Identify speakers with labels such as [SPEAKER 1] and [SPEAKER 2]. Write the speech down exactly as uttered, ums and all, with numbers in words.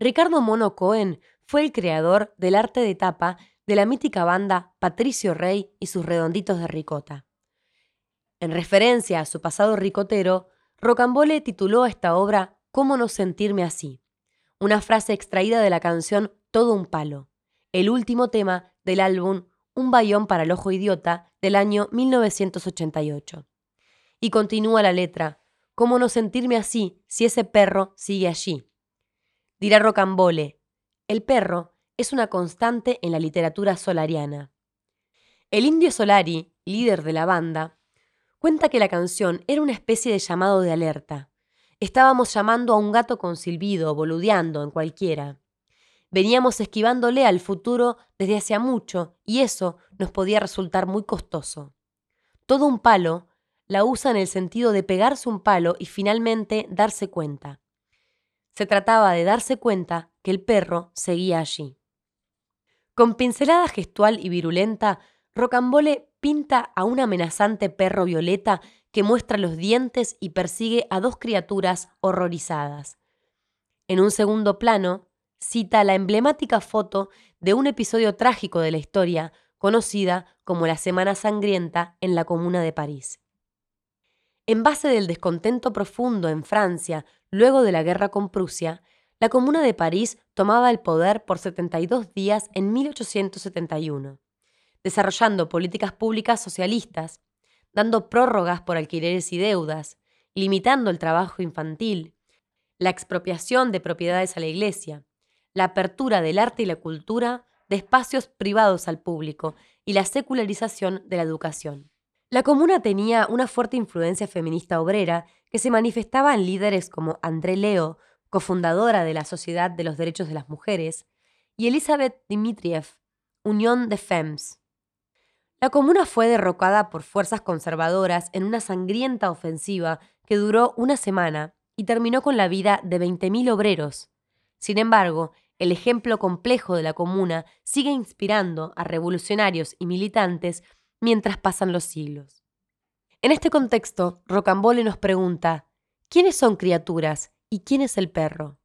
[SPEAKER 1] Ricardo Mono Cohen fue el creador del arte de tapa de la mítica banda Patricio Rey y sus Redonditos de Ricota. En referencia a su pasado ricotero, Rocambole tituló a esta obra «Cómo no sentirme así», una frase extraída de la canción Todo un palo, el último tema del álbum Un bayón para el ojo idiota del año mil novecientos ochenta y ocho. Y continúa la letra, «Cómo no sentirme así si ese perro sigue allí». Dirá Rocambole, el perro es una constante en la literatura solariana. El Indio Solari, líder de la banda, cuenta que la canción era una especie de llamado de alerta. Estábamos llamando a un gato con silbido, boludeando en cualquiera. Veníamos esquivándole al futuro desde hacía mucho y eso nos podía resultar muy costoso. Todo un palo la usa en el sentido de pegarse un palo y finalmente darse cuenta. Se trataba de darse cuenta que el perro seguía allí. Con pincelada gestual y virulenta, Rocambole pinta a un amenazante perro violeta que muestra los dientes y persigue a dos criaturas horrorizadas. En un segundo plano, cita la emblemática foto de un episodio trágico de la historia, conocida como la Semana Sangrienta en la Comuna de París. En base del descontento profundo en Francia luego de la guerra con Prusia, la Comuna de París tomaba el poder por setenta y dos días en mil ochocientos setenta y uno, desarrollando políticas públicas socialistas, dando prórrogas por alquileres y deudas, limitando el trabajo infantil, la expropiación de propiedades a la iglesia, la apertura del arte y la cultura de espacios privados al público y la secularización de la educación. La comuna tenía una fuerte influencia feminista obrera que se manifestaba en líderes como André Leo, cofundadora de la Sociedad de los Derechos de las Mujeres, y Elizabeth Dmitriev, Unión de Femmes. La comuna fue derrocada por fuerzas conservadoras en una sangrienta ofensiva que duró una semana y terminó con la vida de veinte mil obreros. Sin embargo, el ejemplo complejo de la comuna sigue inspirando a revolucionarios y militantes mientras pasan los siglos. En este contexto, Rocambole nos pregunta, ¿quiénes son criaturas y quién es el perro?